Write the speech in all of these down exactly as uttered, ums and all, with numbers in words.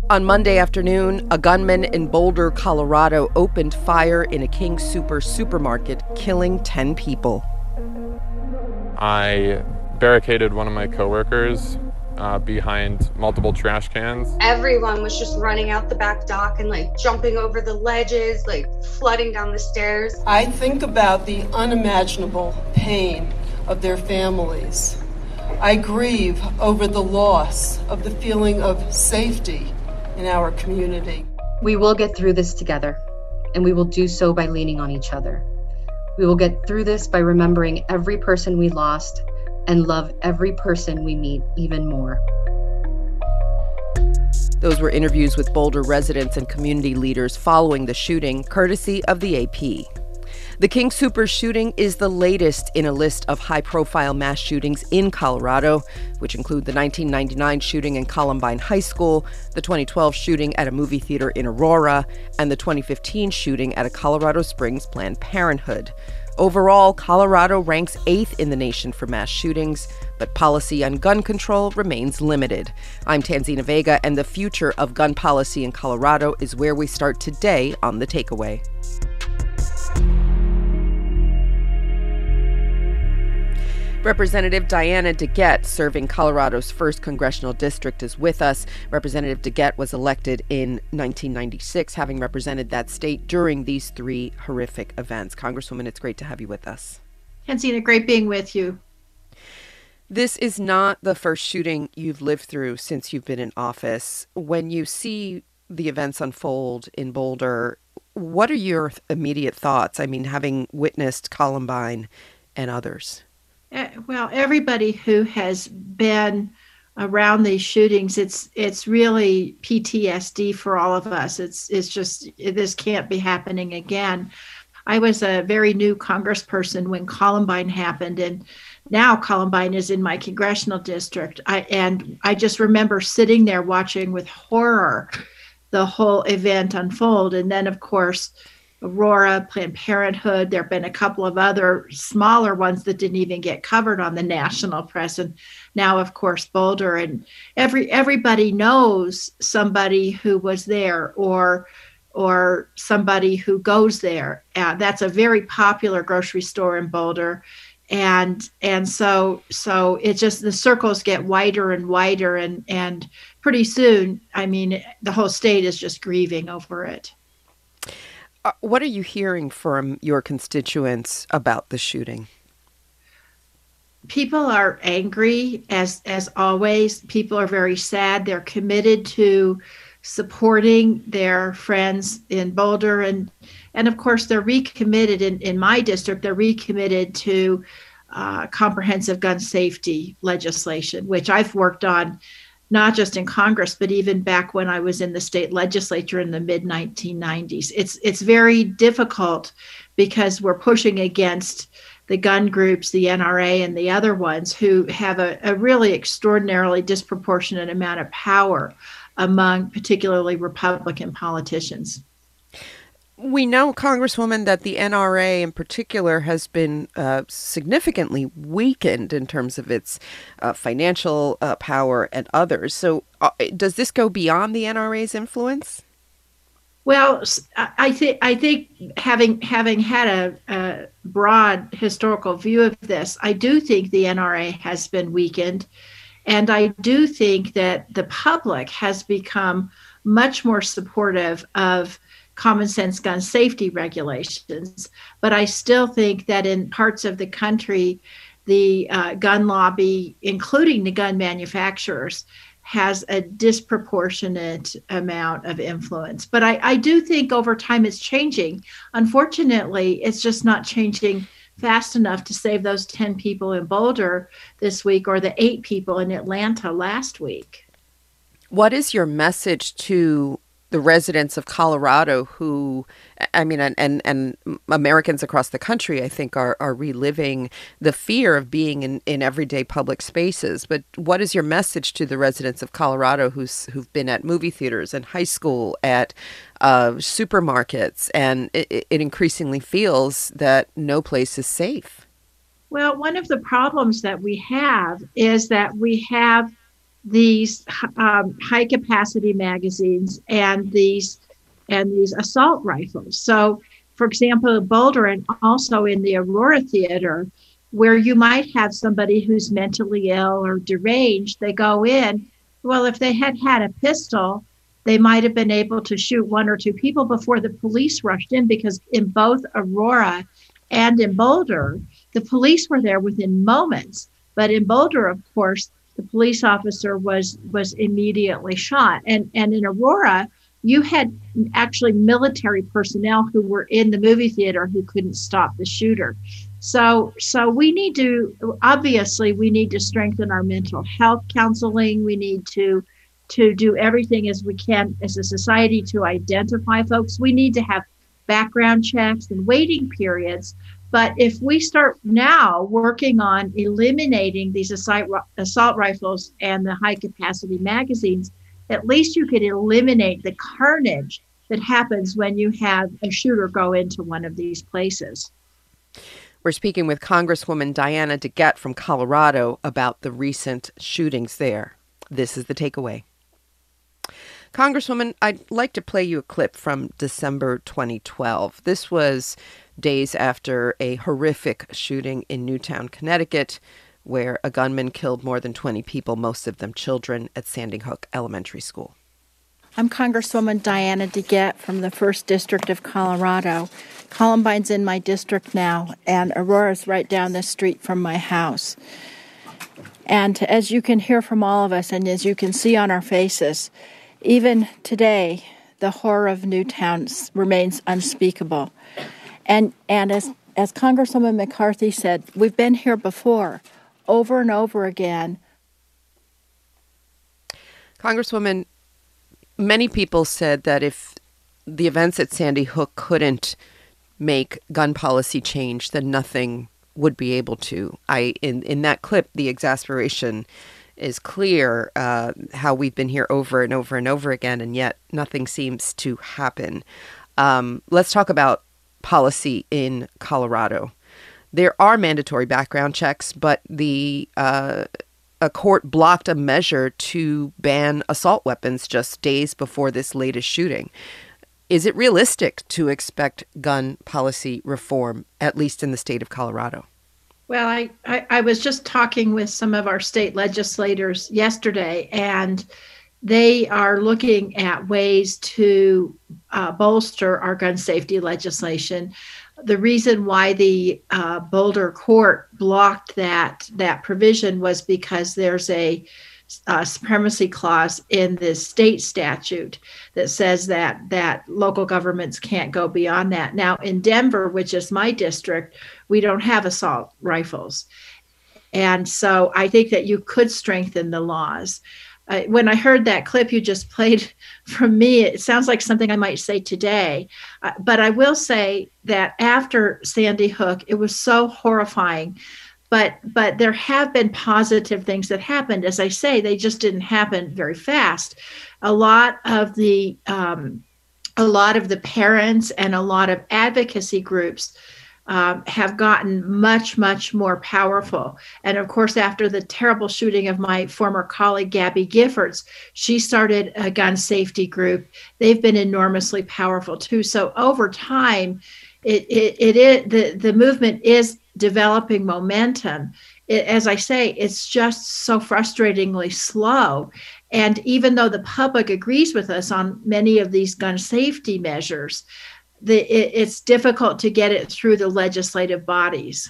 On Monday afternoon, a gunman in Boulder, Colorado, opened fire in a King Soopers supermarket, killing ten people. I barricaded one of my coworkers uh, behind multiple trash cans. Everyone was just running out the back dock and like jumping over the ledges, like flooding down the stairs. I think about the unimaginable pain of their families. I grieve over the loss of the feeling of safety in our community. We will get through this together, and we will do so by leaning on each other. We will get through this by remembering every person we lost and love every person we meet even more. Those were interviews with Boulder residents and community leaders following the shooting, courtesy of the A P. The King Soopers shooting is the latest in a list of high-profile mass shootings in Colorado, which include the nineteen ninety-nine shooting in Columbine High School, the twenty twelve shooting at a movie theater in Aurora, and the twenty fifteen shooting at a Colorado Springs Planned Parenthood. Overall, Colorado ranks eighth in the nation for mass shootings, but policy on gun control remains limited. I'm Tanzina Vega, and the future of gun policy in Colorado is where we start today on The Takeaway. Representative Diana DeGette, serving Colorado's first congressional district, is with us. Representative DeGette was elected in nineteen ninety-six, having represented that state during these three horrific events. Congresswoman, it's great to have you with us. Tanzina, great being with you. This is not the first shooting you've lived through since you've been in office. When you see the events unfold in Boulder, what are your immediate thoughts? I mean, having witnessed Columbine and others. Well, everybody who has been around these shootings, it's it's really P T S D for all of us. It's it's just, this can't be happening again. I was a very new congressperson when Columbine happened, and now Columbine is in my congressional district. I and I just remember sitting there watching with horror the whole event unfold. And then, of course, Aurora, Planned Parenthood, there have been a couple of other smaller ones that didn't even get covered on the national press. And now, of course, Boulder, and every everybody knows somebody who was there or or somebody who goes there. Uh, that's a very popular grocery store in Boulder. And and so so it just, the circles get wider and wider, and, and pretty soon, I mean, the whole state is just grieving over it. What are you hearing from your constituents about the shooting? People are angry, as as always. People are very sad. They're committed to supporting their friends in Boulder. And, and of course, they're recommitted in, in my district, they're recommitted to uh, comprehensive gun safety legislation, which I've worked on not just in Congress, but even back when I was in the state legislature in the mid nineteen nineties. It's it's very difficult because we're pushing against the gun groups, the N R A and the other ones, who have a, a really extraordinarily disproportionate amount of power among particularly Republican politicians. We know, Congresswoman, that the N R A in particular has been uh, significantly weakened in terms of its uh, financial uh, power and others. So uh, does this go beyond the N R A's influence? Well, I think I think having having had a, a broad historical view of this, I do think the N R A has been weakened. And I do think that the public has become much more supportive of common sense gun safety regulations. But I still think that in parts of the country, the uh, gun lobby, including the gun manufacturers, has a disproportionate amount of influence. But I, I do think over time it's changing. Unfortunately, it's just not changing fast enough to save those ten people in Boulder this week or the eight people in Atlanta last week. What is your message to the residents of Colorado who, I mean, and, and, and Americans across the country, I think, are, are reliving the fear of being in, in everyday public spaces. But what is your message to the residents of Colorado who's, who've been at movie theaters and high school, at uh, supermarkets, and it, it increasingly feels that no place is safe? Well, one of the problems that we have is that we have these um, high capacity magazines and these and these assault rifles. So, for example, Boulder and also in the Aurora Theater, where you might have somebody who's mentally ill or deranged, they go in. Well, if they had had a pistol, they might have been able to shoot one or two people before the police rushed in, because in both Aurora and in Boulder, the police were there within moments. But in Boulder, of course, the police officer was was immediately shot. And, and in Aurora, you had actually military personnel who were in the movie theater who couldn't stop the shooter. So, so we need to, obviously, we need to strengthen our mental health counseling. We need to to do everything as we can as a society to identify folks. We need to have background checks and waiting periods. But if we start now working on eliminating these assault, assault rifles and the high capacity magazines, at least you could eliminate the carnage that happens when you have a shooter go into one of these places. We're speaking with Congresswoman Diana DeGette from Colorado about the recent shootings there. This is the takeaway. Congresswoman, I'd like to play you a clip from December twenty twelve. This was days after a horrific shooting in Newtown, Connecticut, where a gunman killed more than twenty people, most of them children, at Sandy Hook Elementary School. I'm Congresswoman Diana DeGette from the first District of Colorado. Columbine's in my district now, and Aurora's right down the street from my house. And as you can hear from all of us, and as you can see on our faces, even today, the horror of Newtown remains unspeakable. And and as, as Congresswoman McCarthy said, we've been here before, over and over again. Congresswoman, many people said that if the events at Sandy Hook couldn't make gun policy change, then nothing would be able to. I in, in that clip, the exasperation is clear, uh, how we've been here over and over and over again, and yet nothing seems to happen. Um, let's talk about policy in Colorado. There are mandatory background checks, but the uh, a court blocked a measure to ban assault weapons just days before this latest shooting. Is it realistic to expect gun policy reform, at least in the state of Colorado? Well, I, I, I was just talking with some of our state legislators yesterday, and they are looking at ways to uh, bolster our gun safety legislation. The reason why the uh, Boulder court blocked that that provision was because there's a Uh, supremacy clause in the state statute that says that that local governments can't go beyond that. Now, in Denver, which is my district, we don't have assault rifles. And so I think that you could strengthen the laws. Uh, when I heard that clip you just played from me, it sounds like something I might say today. Uh, but I will say that after Sandy Hook, it was so horrifying. But but there have been positive things that happened. As I say, they just didn't happen very fast. A lot of the um, a lot of the parents and a lot of advocacy groups um, have gotten much, much more powerful. And of course, after the terrible shooting of my former colleague, Gabby Giffords, she started a gun safety group. They've been enormously powerful too. So over time, it it, it is the, the movement is developing momentum. It, as I say, it's just so frustratingly slow. And even though the public agrees with us on many of these gun safety measures, the, it, it's difficult to get it through the legislative bodies.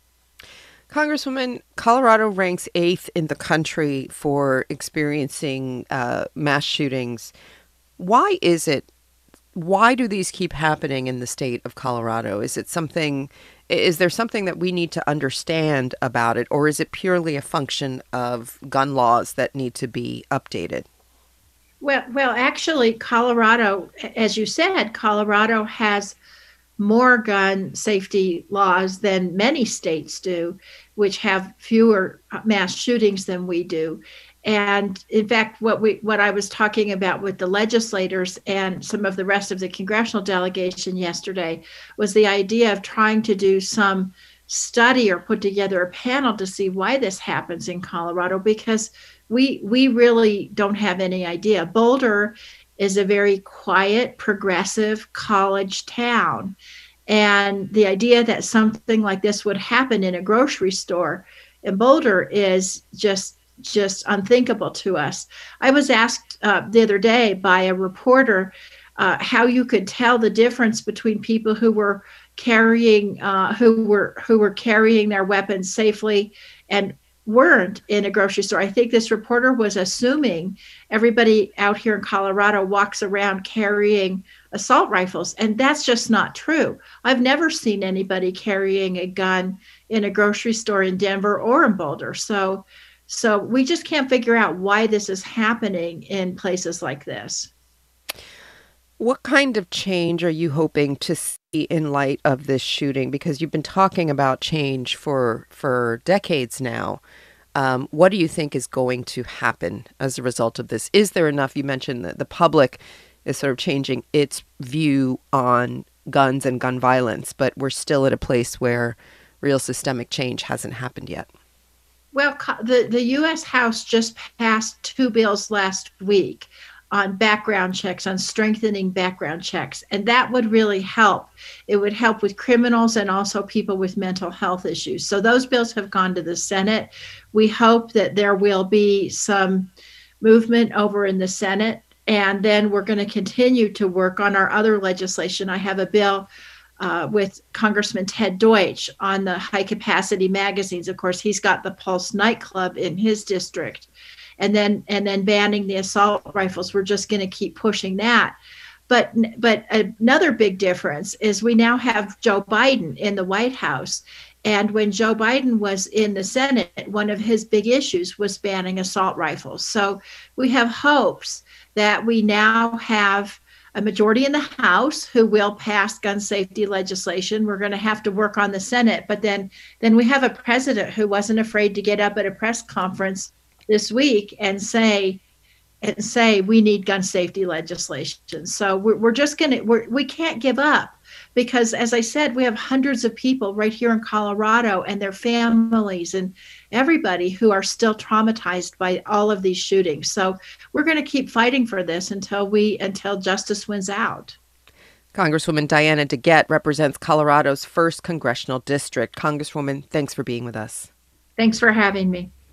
Congresswoman, Colorado ranks eighth in the country for experiencing uh, mass shootings. Why is it? Why do these keep happening in the state of Colorado? Is it something, is there something that we need to understand about it, or is it purely a function of gun laws that need to be updated? Well, well, actually, Colorado, as you said, Colorado has more gun safety laws than many states do, which have fewer mass shootings than we do. And in fact, what we what I was talking about with the legislators and some of the rest of the congressional delegation yesterday was the idea of trying to do some study or put together a panel to see why this happens in Colorado, because we we really don't have any idea. Boulder is a very quiet, progressive college town. And the idea that something like this would happen in a grocery store in Boulder is just just unthinkable to us. I was asked uh, the other day by a reporter uh, how you could tell the difference between people who were carrying uh, who were who were carrying their weapons safely and weren't in a grocery store. I think this reporter was assuming everybody out here in Colorado walks around carrying assault rifles, and that's just not true. I've never seen anybody carrying a gun in a grocery store in Denver or in Boulder. So, so we just can't figure out why this is happening in places like this. What kind of change are you hoping to see in light of this shooting? Because you've been talking about change for for decades now. Um, what do you think is going to happen as a result of this? Is there enough? You mentioned that the public is sort of changing its view on guns and gun violence, but we're still at a place where real systemic change hasn't happened yet. Well, the, the U S House just passed two bills last week on background checks, on strengthening background checks. And that would really help. It would help with criminals and also people with mental health issues. So those bills have gone to the Senate. We hope that there will be some movement over in the Senate. And then we're going to continue to work on our other legislation. I have a bill uh, with Congressman Ted Deutsch on the high capacity magazines. Of course, he's got the Pulse nightclub in his district. And then and then banning the assault rifles. We're just going to keep pushing that. But but another big difference is we now have Joe Biden in the White House. And when Joe Biden was in the Senate, one of his big issues was banning assault rifles. So we have hopes that we now have a majority in the House who will pass gun safety legislation. We're going to have to work on the Senate. But then then we have a president who wasn't afraid to get up at a press conference this week and say and say we need gun safety legislation. So we're, we're just going to we're, we can't give up, because as I said, we have hundreds of people right here in Colorado and their families and everybody who are still traumatized by all of these shootings. So we're going to keep fighting for this until we until justice wins out. Congresswoman Diana DeGette represents Colorado's first congressional district. Congresswoman, thanks for being with us. Thanks for having me.